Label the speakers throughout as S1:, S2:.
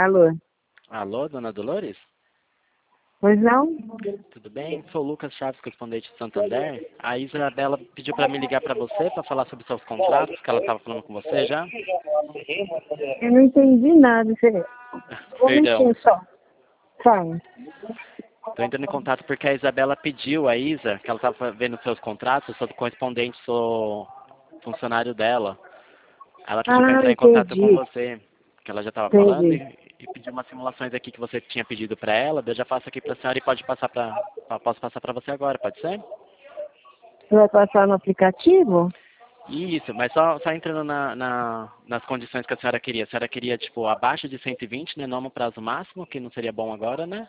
S1: Alô?
S2: Alô, dona Dolores?
S1: Pois não?
S2: Tudo bem? Sou o Lucas Chaves, correspondente de Santander. A Isabela pediu para me ligar para você para falar sobre seus contratos, que ela estava falando com você já.
S1: Eu não entendi nada. Um
S2: Perdão.
S1: minutinho só. Fala.
S2: Estou entrando em contato porque a Isabela pediu, a Isa, que ela estava vendo seus contratos, eu sou correspondente, sou funcionário dela. Ela pediu para entrar em contato com
S1: Entendi.
S2: você, que ela já estava falando,
S1: Entendi.
S2: e pediu umas simulações aqui que você tinha pedido para ela. Eu já passo aqui para a senhora e posso passar para você agora, pode ser?
S1: Você vai passar no aplicativo?
S2: Isso, mas só entrando nas condições que a senhora queria. A senhora queria, tipo, abaixo de 120, né? Não no prazo máximo, que não seria bom agora, né?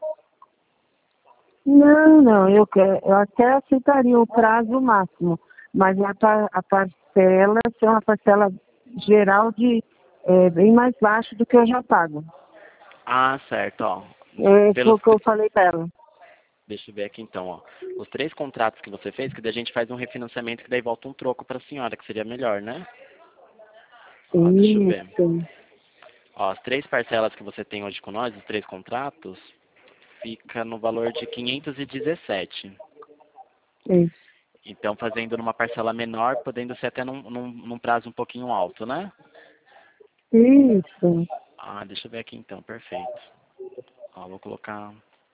S1: Não. Eu até aceitaria o prazo máximo, mas a parcela ser uma parcela geral bem mais baixa do que eu já pago.
S2: Ah, certo, ó.
S1: Foi
S2: Pelos,
S1: o que eu falei para ela.
S2: deixa eu ver aqui então, ó. Os 3 contratos que você fez, que daí a gente faz um refinanciamento, que daí volta um troco para a senhora, que seria melhor, né? Ó, deixa eu ver.
S1: Isso.
S2: Ó, as 3 parcelas que você tem hoje com nós, os 3 contratos, fica no valor de 517.
S1: Isso.
S2: Então, fazendo numa parcela menor, podendo ser até num prazo um pouquinho alto, né?
S1: Isso.
S2: Ah, deixa eu ver aqui então, perfeito. Ó, vou colocar...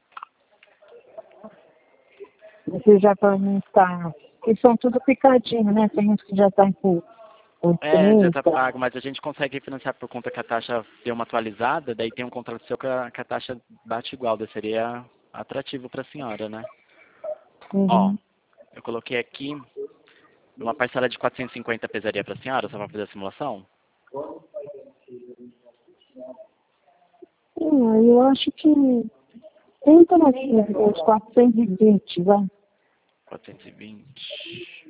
S1: Você já para mim está. Eles são tudo picadinho, né? Tem uns que já estão com
S2: É, já tá
S1: 30.
S2: pago, mas a gente consegue refinanciar por conta que a taxa deu uma atualizada, daí tem um contrato seu que a taxa bate igual, daí seria atrativo para a senhora, né? Ó,
S1: Uhum.
S2: eu coloquei aqui uma parcela de 450 pesaria para a senhora, só para fazer a simulação?
S1: Eu acho que entra uns 420, vai.
S2: 420.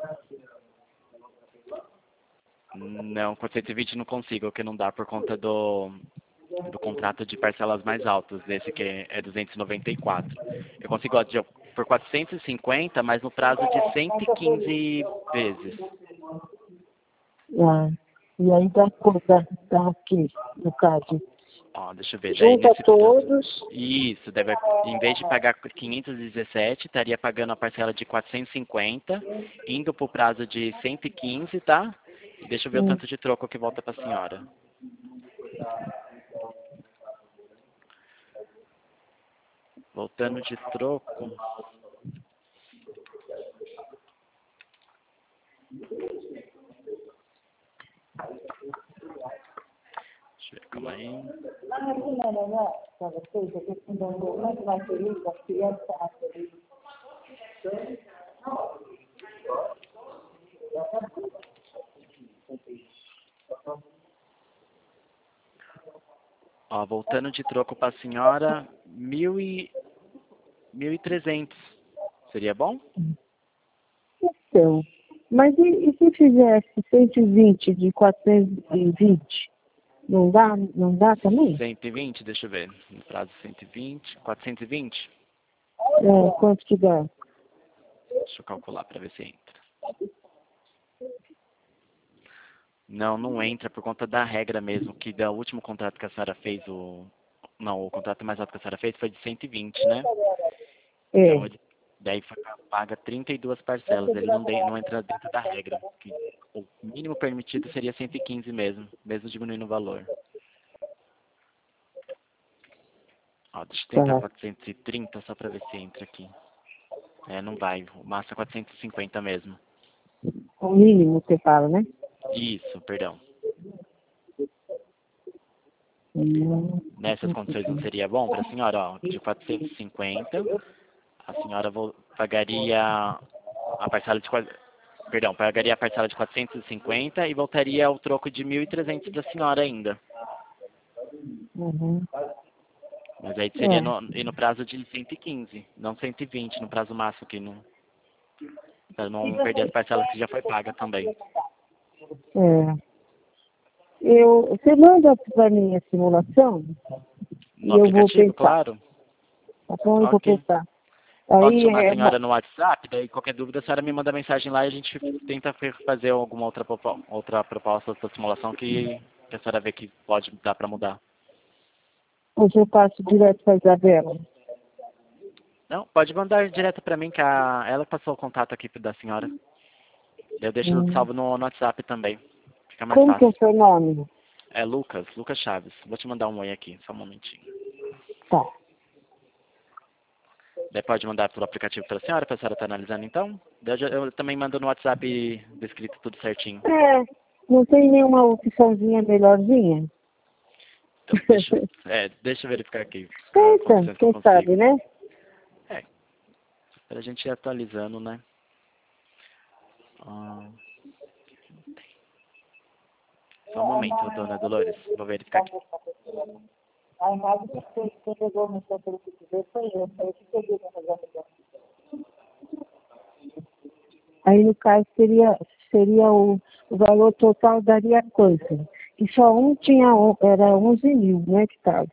S2: Não, 420 não consigo, porque não dá por conta do contrato de parcelas mais altas, desse que é 294. Eu consigo ó, por 450, mas no prazo de 115 vezes.
S1: Ah, e aí dá o quê, no caso?
S2: Ó, deixa eu ver, daí
S1: Junta
S2: nesse prazo.
S1: todos.
S2: Isso, deve, em vez de pagar 517, estaria pagando a parcela de 450, indo para o prazo de 115, tá? E deixa eu ver o
S1: Hum,
S2: tanto de troco que volta para a senhora. Voltando de troco. Deixa eu ver, calma aí. Ó, voltando de troco para a senhora, 1.300. Seria bom?
S1: então, mas e se fizesse 120 de 420? Não dá também?
S2: 120, deixa eu ver. No prazo 120, 420.
S1: Quanto que dá?
S2: Deixa eu calcular para ver se entra. Não, não entra por conta da regra mesmo, que do último contrato que a senhora fez, não, o contrato mais alto que a senhora fez foi de 120, né? Então,
S1: É,
S2: daí paga 32 parcelas, ele não entra dentro da regra, que o mínimo permitido seria 115 mesmo diminuindo o valor. Ó, deixa eu tentar
S1: tá.
S2: 430 só para ver se entra aqui. É, não vai, o máximo é 450 mesmo.
S1: O mínimo que você fala, né?
S2: Isso, perdão. Nessas condições não
S1: 450.
S2: seria bom para a senhora, ó, de 450, a senhora pagaria a parcela de perdão, pagaria a parcela de 450 e voltaria ao troco de 1.300 para a senhora ainda.
S1: Uhum.
S2: Mas aí seria
S1: É,
S2: e no prazo de 115, não 120, no prazo máximo, que não, para não perder as parcelas que já foi paga também.
S1: é. Você manda para mim a simulação
S2: No
S1: e eu vou
S2: aplicativo,
S1: pensar.
S2: claro?
S1: Tá bom? Eu vou
S2: Ok.
S1: pensar.
S2: Posso
S1: Aí
S2: chamar a
S1: é bom.
S2: senhora no WhatsApp, daí qualquer dúvida a senhora me manda mensagem lá e a gente tenta fazer alguma outra proposta da simulação que a senhora vê que pode dar para mudar.
S1: Ou eu passo direto para a Isabela?
S2: Não, pode mandar direto para mim, que ela passou o contato aqui da senhora. Eu deixo salvo no WhatsApp também. Fica mais
S1: Como que é o
S2: fácil.
S1: seu nome?
S2: É Lucas Chaves. Vou te mandar um oi aqui, só um momentinho.
S1: Tá.
S2: Daí pode mandar pelo aplicativo para a senhora tá analisando então. Daí eu também mando no WhatsApp descrito tudo certinho.
S1: Não tem nenhuma opçãozinha melhorzinha?
S2: Então, deixa eu verificar aqui.
S1: Tenta, quem sabe, né?
S2: Pra gente ir atualizando, né? Só um momento, dona Dolores. Vou verificar aqui.
S1: A imagem que você pegou no seu perfil foi eu. Foi que peguei no negócio. Aí, no caso, seria o valor total daria quanto? E só um tinha, era 11 mil, né, que estava.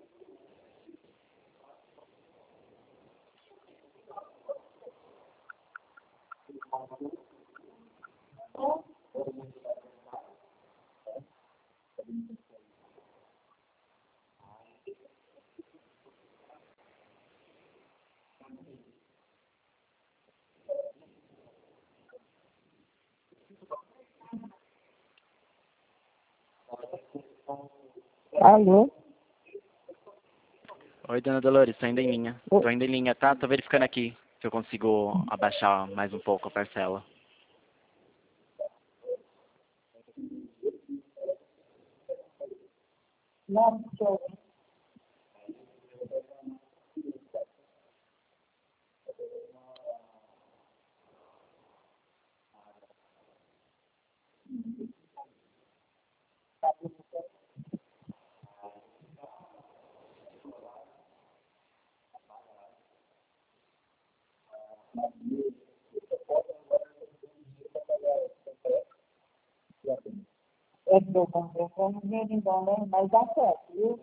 S1: Alô?
S2: Oi, dona Dolores, tô ainda em linha. Tô ainda em linha, tá? Tô verificando aqui se eu consigo abaixar mais um pouco a parcela.
S1: Não, é que eu comprei com dinheiro em dólar, mas dá certo, viu?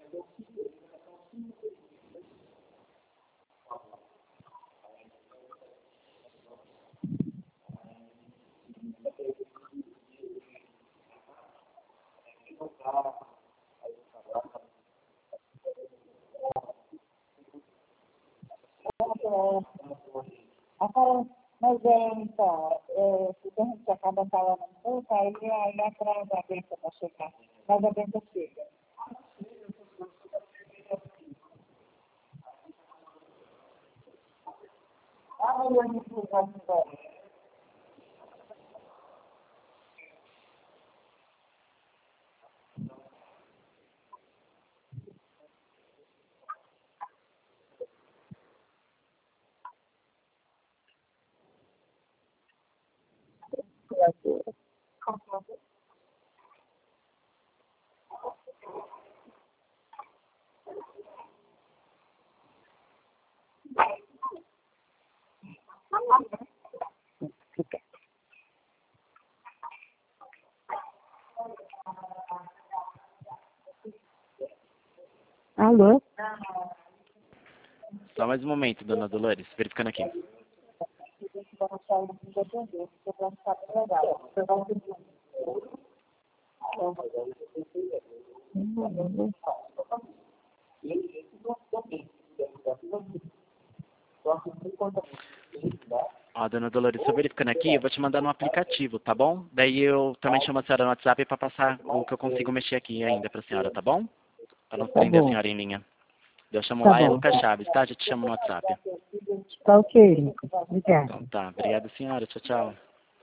S1: Agora, mas então, se a gente acaba falando muito, aí atrasa a benção para chegar. Mas a benção chega. Amanhã a gente vai embora. Alô?
S2: Só mais um momento, dona Dolores, verificando aqui. Ó, dona Dolores, só verificando aqui, eu vou te mandar no aplicativo, tá bom? Daí eu também chamo a senhora no WhatsApp para passar o que eu consigo mexer aqui ainda pra senhora, tá bom? Para não
S1: Tá
S2: prender a
S1: bom,
S2: senhora em linha. Eu chamo
S1: tá
S2: lá, é
S1: bom.
S2: Lucas Chaves, tá? Já te chamo no WhatsApp.
S1: Tá ok, obrigada.
S2: Então tá, obrigado senhora, tchau, tchau.